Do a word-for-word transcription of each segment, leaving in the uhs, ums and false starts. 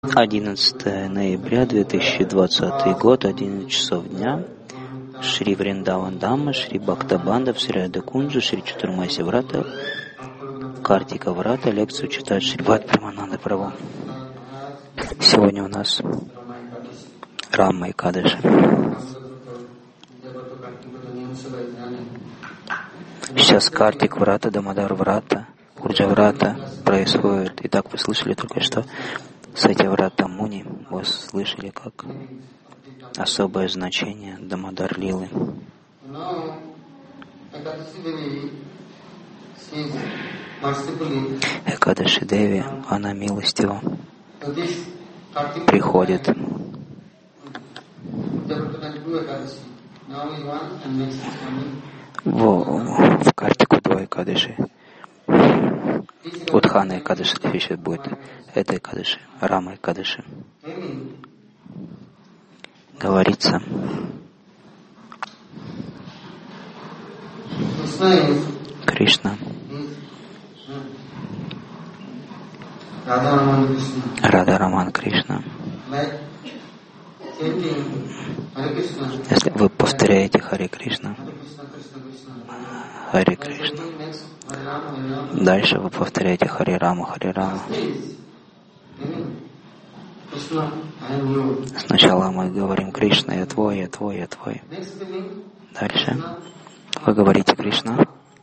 одиннадцатое ноября две тысячи двадцатый год, одиннадцать часов дня. Шри Вриндаван Дамма, Шри Бхактабандав, Шри Радакунджа, Шри Чатурмаси Врата, Картика Врата. Лекцию читает Шри Бхакти Прамананда Прабху. Сегодня у нас Рама Экадаши. Сейчас Картик Врата, Дамодар Врата, Урджа Врата происходит. Итак, вы слышали только что Сатья Врата Муни, вы слышали как особое значение Дамодар Лилы. Экадаши Деви, она милостиво приходит. В, в Картику два Экадаши. Удхана Экадаши сейчас будет. Это Экадаши, Рама Экадаши. Говорится, Кришна, Рада Раман Кришна. Если вы повторяете Харе Кришна, Харе Кришна, дальше вы повторяете Харе Рама, Харе Рама. Сначала мы говорим Кришна, я твой, я твой, я твой. Дальше вы говорите Кришна,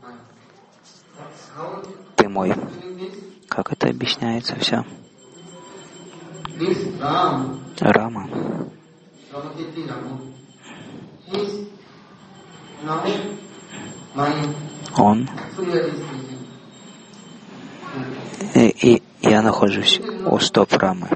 ты мой. Как это объясняется все? Рама. Он. И, и я нахожусь у стоп Рамы.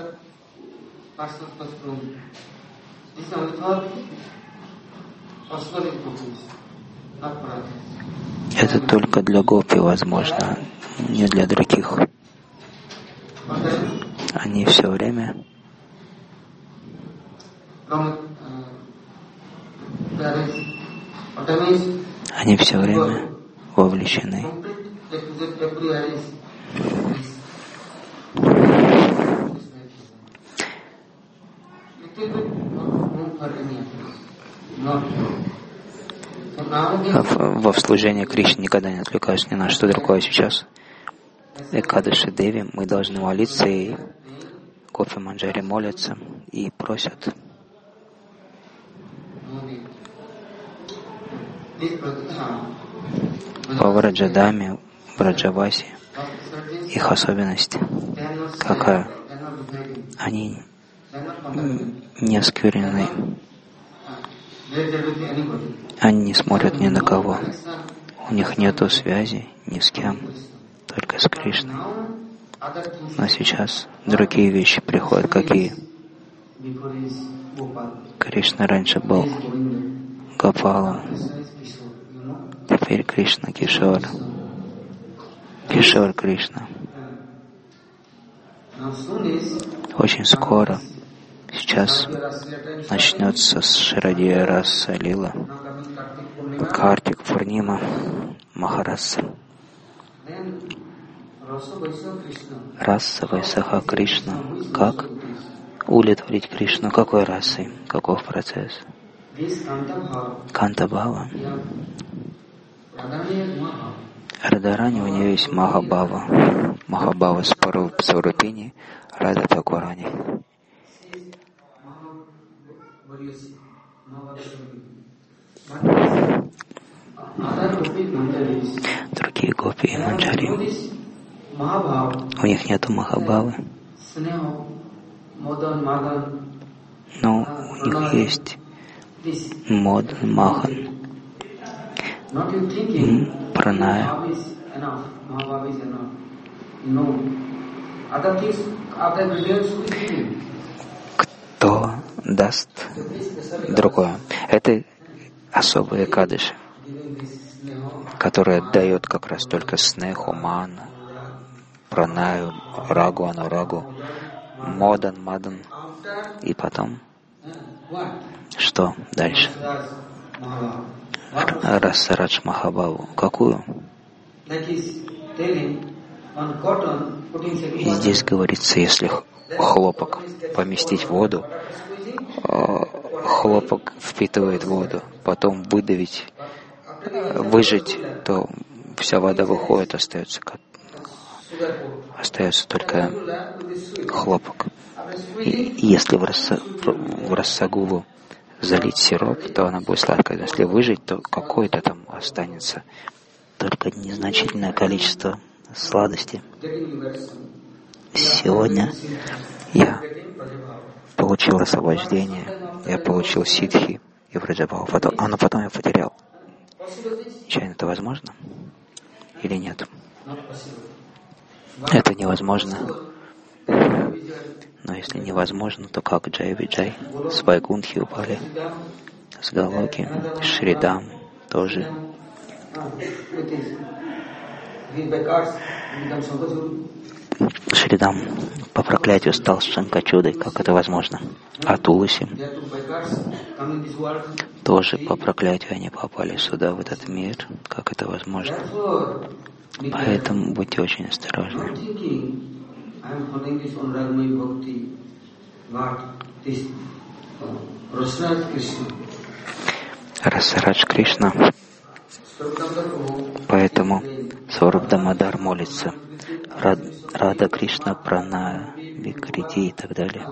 Это только для гопи возможно, не для других. Они все время они все время вовлечены. Во служении Кришне никогда не отвлекаюсь ни на что другое. Сейчас Экадаши Деви, мы должны молиться, и Гопи Манджари молятся и просят. По Враджадаме, Враджаваси, их особенность какая? Они не осквернены. Они не смотрят ни на кого. У них нету связи ни с кем, только с Кришной. Но сейчас другие вещи приходят. Какие? Кришна раньше был Гопалом. Теперь Кришна Кишор. Кишор Кришна. Очень скоро, сейчас начнется с Шрадия Раса Лила, Картик Пурнима, Махараса. Раса Вайсаха Кришна. Как удовлетворить Кришну? Какой расой? Каков процесс? Кантабхава. Радарани, у нее есть Махабхава. Махабхава Сварупини, Рада Такурани. Другие гопи и манджари, у них нету Махабхавы, но у них есть Модан, Махан, Праная. Кто даст другое? Это особые Экадаши, которые дает как раз только снеху, ману, пранаю, рагу, анурагу, модан, мадан. И потом, что дальше? Расарадж Махабхаву. Какую? И здесь говорится, если хлопок поместить в воду, хлопок впитывает воду, потом выдавить, выжать, то вся вода выходит, остается, остается только хлопок. И если в, раса, в рассагулу залить сироп, то она будет сладкая. Если выжать, то какое-то там останется, только незначительное количество сладости. Сегодня я получил освобождение, я получил ситхи и враджабхаву, потом, а но потом я потерял. Чайно это возможно или нет? Это невозможно. Но если невозможно, то как Джай Виджай, с Вайкунтхи упали, с Галоки, Шридам тоже. Шридам по проклятию стал Шанкачудой, как это возможно. А Туласи тоже по проклятию они попали сюда, в этот мир, как это возможно. Поэтому будьте очень осторожны. Расарадж Кришна. Поэтому Сваруб Дамодар молится. Рада Кришна Прана Викрити и так далее.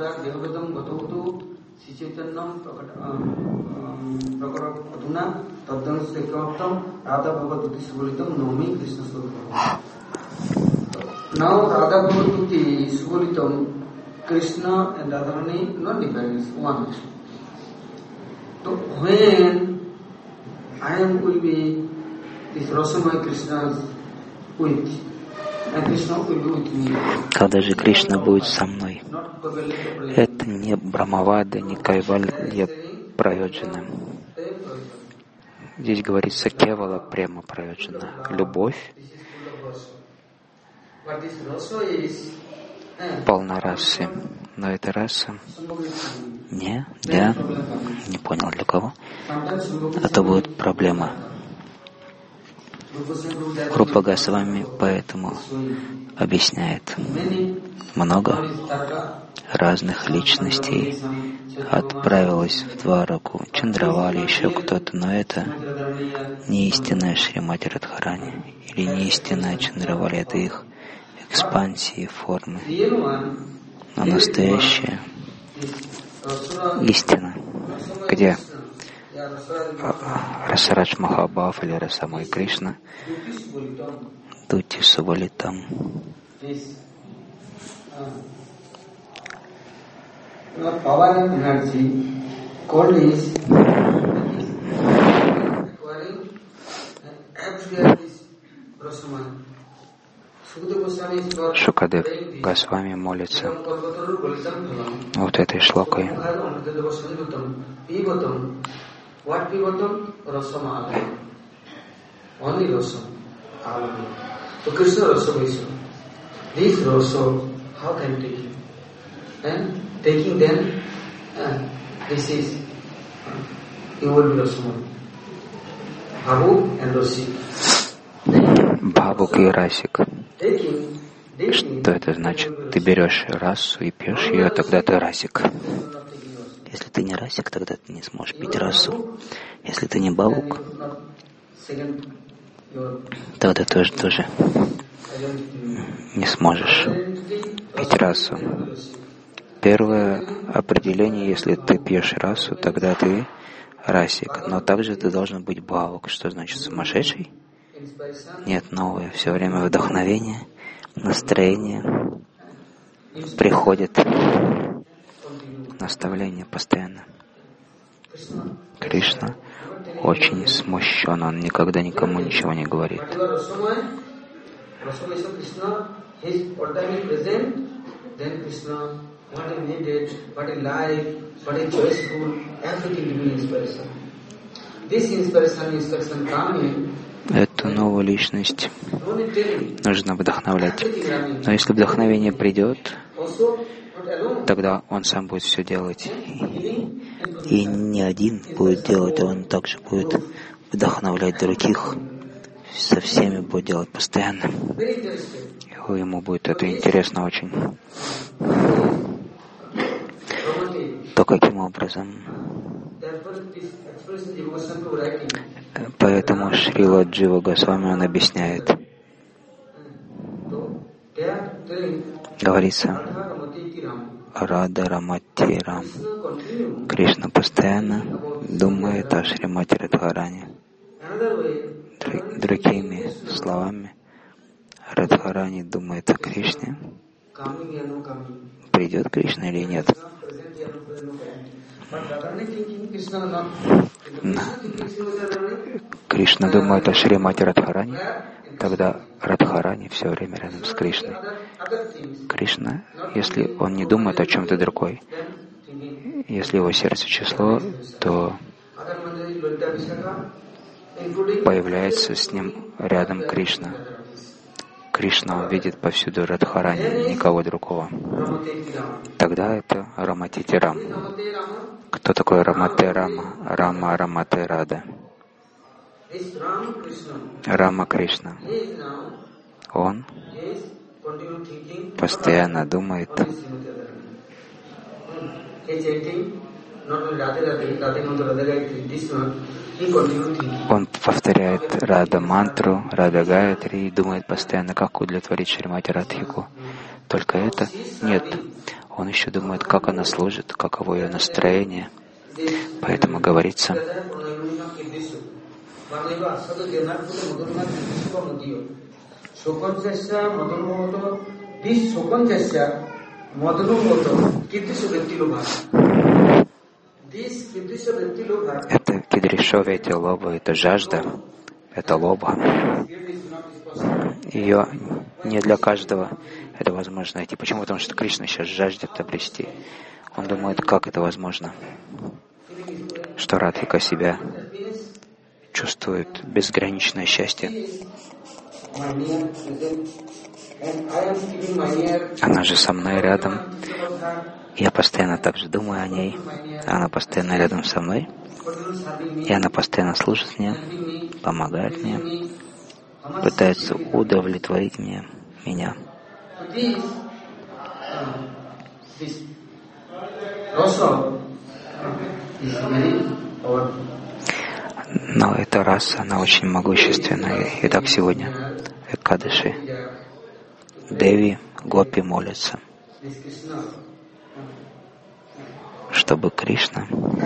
Now Radha Bhagavati Subolitam, Krishna and Radharani not different, it's one. So when I am will be this Rasamaya Krishna's with, and Krishna will be with me. Когда же Кришна будет со мной? Это не Брамавада, не Кайвалья Прайоджана. Здесь говорится Кевала Према Прайоджана. Любовь полна расы. Но эта раса не для, не понял для кого, это будет проблема. Рупа Госвами поэтому объясняет много разных личностей отправилось в Двараку, Чандравали, еще кто-то, но это не истинная Шримати Радхарани или не истинная Чандравали, это их экспансии формы. Но настоящая истина, где Расарадж Махабхав или Расамой Кришна, Дути Субалитам. Power and energy, cold is acquiring everywhere is Rasamaya. Шукадев Госвами молится вот этой шлокой. What pivatam? Rasama. Only rasam. So Krishna rasa vaisya. This rasa, how can take it? And taking them, uh, this is, uh, you will be rasama. Bhavu and Rasi. Бхавук и Расик. Что это значит? Ты берешь расу и пьешь ее, тогда ты расик. Если ты не расик, тогда ты не сможешь пить расу. Если ты не бхавук, тогда тоже, тоже не сможешь пить расу. Первое определение, если ты пьешь расу, тогда ты расик. Но также ты должен быть бхавук. Что значит сумасшедший? Нет, новое. Все время вдохновение, настроение приходит. Наставление постоянно. Кришна очень смущен, он никогда никому ничего не говорит. Эту новую личность нужно вдохновлять. Но если вдохновение придет, тогда он сам будет все делать. И не один будет делать, а он также будет вдохновлять других. Со всеми будет делать постоянно. И ему будет это интересно очень, то каким образом? Поэтому Шрила Джива Госвами он объясняет, говорится, Рада Рамати Рам. Кришна постоянно думает о Шримати Радхарани. Другими словами, Радхарани думает о Кришне. Придет Кришна или нет? Кришна думает о Шримати Радхарани, тогда Радхарани все время рядом с Кришной. Кришна, если он не думает о чем-то другой, если его сердце число, то появляется с ним рядом Кришна. Кришна увидит повсюду Радхарани, никого другого. Тогда это Раматити Рам. Кто такой Рамате Рама? Рама Рамате Рада. Рама Кришна. Он постоянно думает, он повторяет Рада мантру, Рада Гаятри и думает постоянно, как удовлетворить Шримати Радхику. Только это? Нет. Он еще думает, как она служит, каково ее настроение. Поэтому говорится, это кидришови, эти лоба, это жажда, это лоба. Ее не для каждого это возможно найти. Почему? Потому что Кришна сейчас жаждет обрести. Он думает, как это возможно, что Радхика себя чувствует безграничное счастье. Она же со мной рядом. Я постоянно также думаю о ней. Она постоянно рядом со мной. И она постоянно служит мне, помогает мне, пытается удовлетворить мне, меня. Но эта раса, она очень могущественная. Итак, сегодня Экадаши, Деви, Гопи молятся, чтобы Кришна,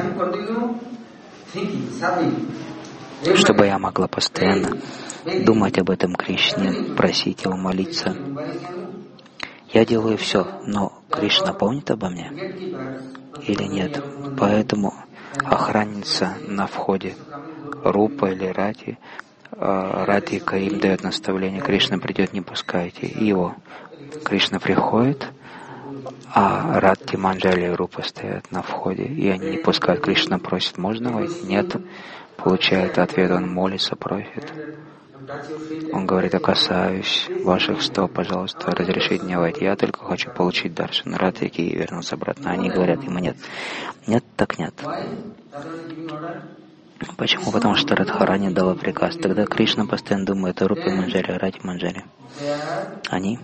чтобы я могла постоянно думать об этом Кришне, просить Его, молиться. Я делаю все, но Кришна помнит обо мне или нет? Поэтому охранница на входе, Рупа или Рати, Радхика им дает наставление: Кришна придет, не пускайте его. Кришна приходит, а Радхи, Манджали и Рупа стоят на входе, и они не пускают. Кришна просит: можно войти? Нет. Получает ответ, он молится, просит. Он говорит: я касаюсь ваших стоп, пожалуйста, разрешите мне войти. Я только хочу получить даршан Радхики и вернуться обратно. Они говорят ему: нет. Нет, так нет. Почему? Потому что Радхарани дала приказ. Тогда Кришна постоянно думает о Рупе Манджари, о Радхи Манджари. Они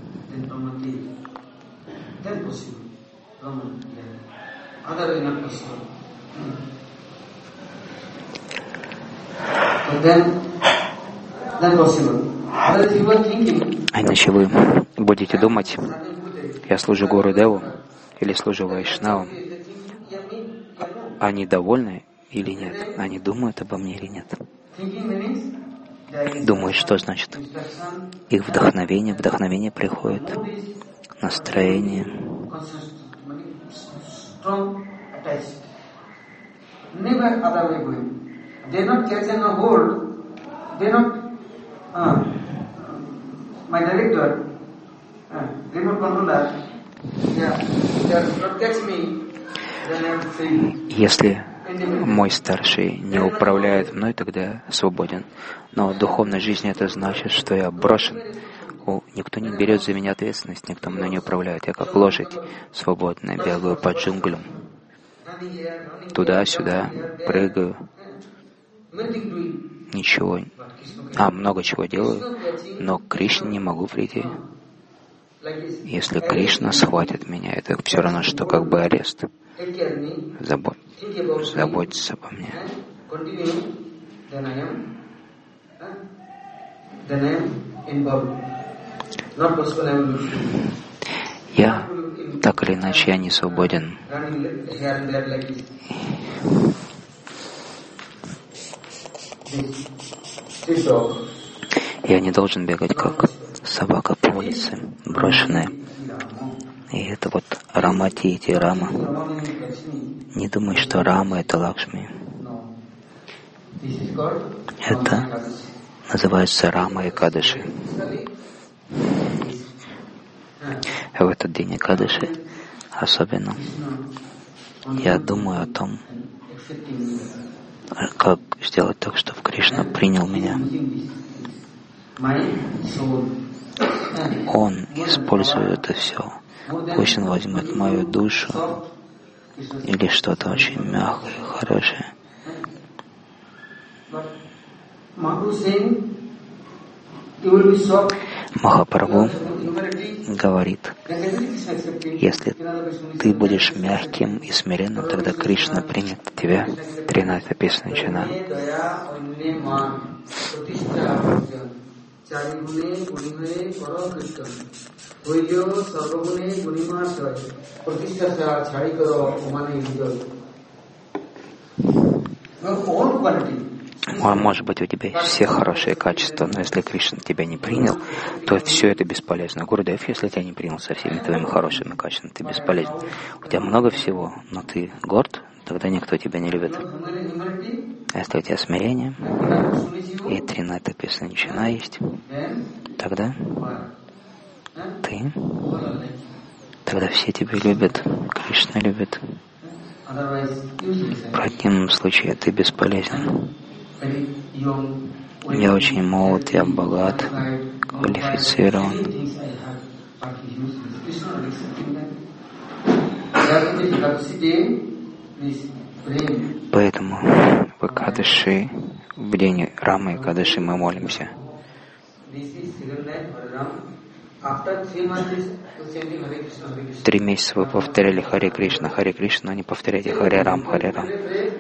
А иначе вы будете думать: я служу Гуру Деву или служу Вайшнаву. Они довольны или нет? Они думают обо мне или нет? Думают, что значит? Их вдохновение, вдохновение приходит, настроение. My director, uh, remote controller, yeah, they are not catch me, then I am free. Если мой старший не управляет мной, тогда я свободен. Но в духовной жизни это значит, что я брошен. О, никто не берет за меня ответственность, никто мной не управляет. Я как лошадь свободная, бегаю по джунглям. Туда-сюда, прыгаю. Ничего, а много чего делаю, но к Кришне не могу прийти. Если Кришна схватит меня, это все равно, что как бы арест. Забо... Заботиться обо мне. Я, так или иначе, я не свободен. Я не должен бегать, как собака по улице, брошенная. И это вот Рамати и Рама. Не думай, что Рама — это Лакшми. Это называется Рама Экадаши. В этот день Экадаши особенно я думаю о том, как сделать так, чтобы Кришна принял меня. Он использует это все. Пусть он возьмет мою душу или что-то очень мягкое, хорошее. Махапрабху говорит, если ты будешь мягким и смиренным, тогда Кришна примет тебя. тринадцать написано начина. Может быть, у тебя есть все хорошие качества, но если Кришна тебя не принял, то все это бесполезно. Гурудев, если тебя не принял со всеми твоими хорошими качествами, ты бесполезен. У тебя много всего, но ты горд, тогда никто тебя не любит. А если у тебя смирение, и тринадцать написано начина есть, тогда ты, тогда все тебя любят, Кришна любит. В противном случае ты бесполезен. Я очень молод, я богат, квалифицирован. Поэтому в Экадаши, в день Рамы Экадаши мы молимся. Три месяца вы повторяли Харе Кришна, Харе Кришна, но не повторяйте Харе Рам, Харе Рам.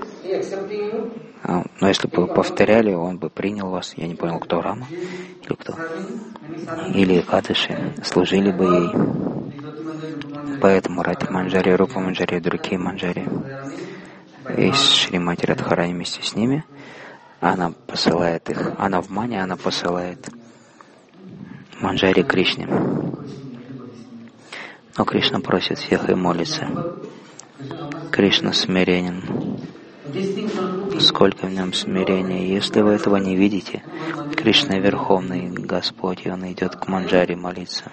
А, но если бы вы повторяли, он бы принял вас. Я не понял, кто Рама или кто. Или Экадаши, служили бы ей. Поэтому Рати Манджари, Рупа Манджари, другие Манджари. И Шримати Радхарани вместе с ними. Она посылает их. Она в Мане, она посылает Манджари Кришне. Но Кришна просит всех и молится. Кришна смиренен. Сколько в нем смирения. Если вы этого не видите, Кришна Верховный Господь, и Он идет к Манджари молиться.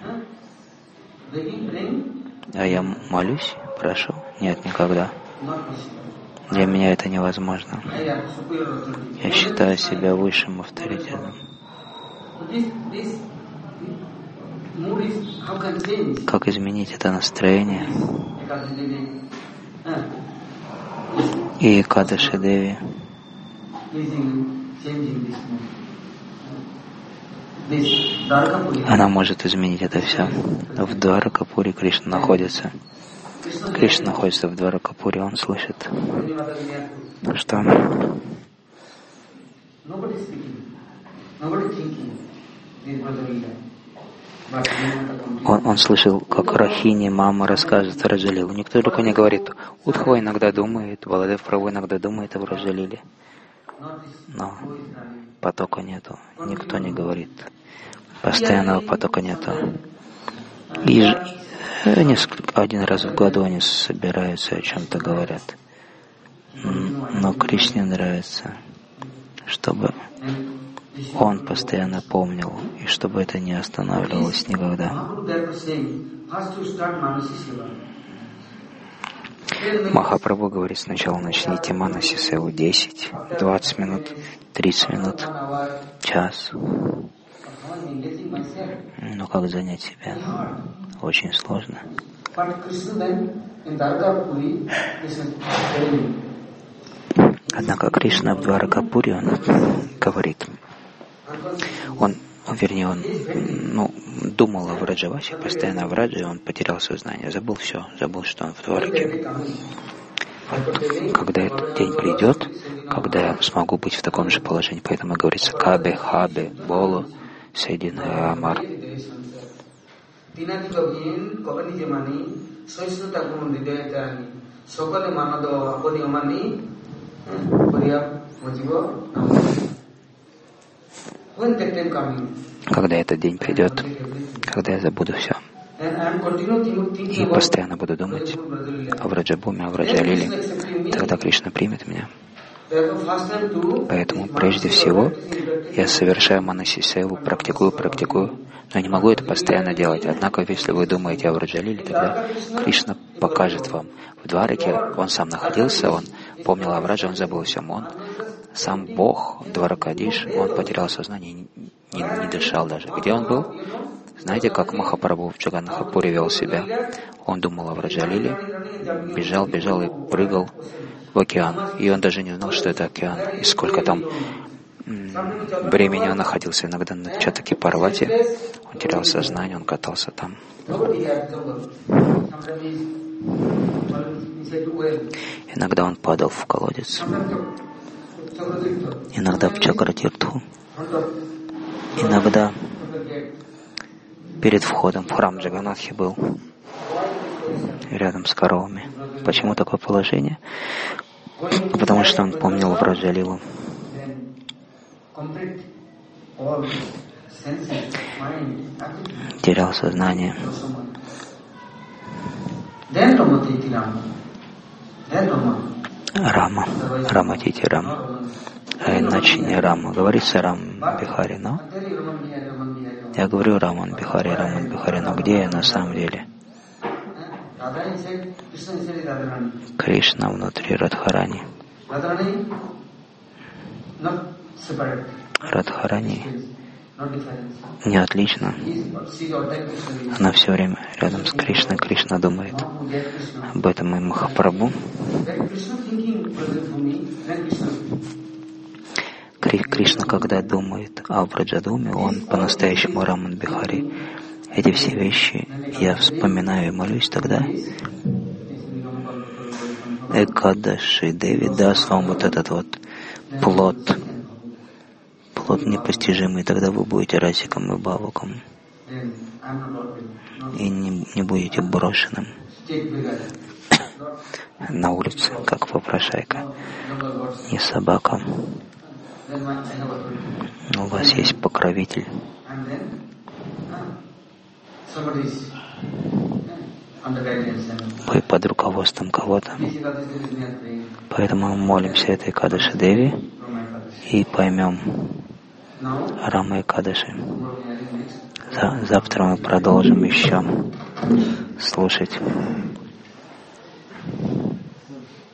А я молюсь, прошу? Нет, никогда. Для меня это невозможно. Я считаю себя высшим авторитетом. Как изменить это настроение? И Экадаши Деви она может изменить это все. В Дваракапуре Кришна находится. Кришна находится в Дваракапуре, он слышит, что Он, он слышал, как Рахини, мама рассказывает о Раджалиле. Никто только не говорит. Удхва иногда думает, Баладев Прабху иногда думает о Раджалиле. Но потока нету. Никто не говорит. Постоянного потока нету. И несколько, один раз в году они собираются и о чем-то говорят. Но Кришне нравится, чтобы он постоянно помнил, и чтобы это не останавливалось никогда. Махапрабху говорит, сначала начните Манаси Севу десять, двадцать минут, тридцать минут, час. Но как занять себя? Очень сложно. Однако Кришна в Дваракапуре, он говорит, он вернее, он ну, думал о Враджавасе, постоянно о Враджа, и он потерял сознание, забыл все, забыл, что он в Двараке. Когда этот день придет, когда я смогу быть в таком же положении, поэтому говорится Кабе, Хабе, Болу, Седин и Амар. Когда этот день придет, когда я забуду все, и постоянно буду думать о Враджабхуме, о Враджалиле, тогда Кришна примет меня. Поэтому прежде всего я совершаю манасисеву, практикую, практикую, но не могу это постоянно делать. Однако, если вы думаете о Враджалиле, тогда Кришна покажет вам. В Двараке он сам находился, он помнил о Врадже, он забыл всем. Он сам Бог, Дваракадиш, он потерял сознание, не, не дышал даже. Где он был? Знаете, как Махапрабху в Джаганнатхапуре вел себя? Он думал о Враджалиле, бежал, бежал и прыгал в океан. И он даже не знал, что это океан. И сколько там м- времени он находился. Иногда на Чатаки Парвати он терял сознание, он катался там. Иногда он падал в колодец. Иногда в Чакратиртху. Иногда перед входом в храм Джаганнатхи был, рядом с коровами. Почему такое положение? Потому что он помнил Враджалилу. Терял сознание. Рама, Раматити Рама. А иначе не Рама. Говорится Рам Бихари, но я говорю Раман Бихари, Раман Бихари, но где я на самом деле? Кришна внутри Радхарани. Радхарани не отлично. Она все время рядом с Кришной. Кришна думает об этом и Махапрабху. Кришна, когда думает о Враджадуме, он по-настоящему Раман Бихари. Эти все вещи я вспоминаю и молюсь тогда. Экадаши Деви даст вам вот этот вот плод, плод непостижимый, тогда вы будете расиком и бавуком и не, не будете брошенным на улице, как попрошайка, не собака. У вас есть покровитель. Вы под руководством кого-то. Поэтому мы молимся этой Экадаши Деви и поймем Рама Экадаши. Завтра мы продолжим еще слушать.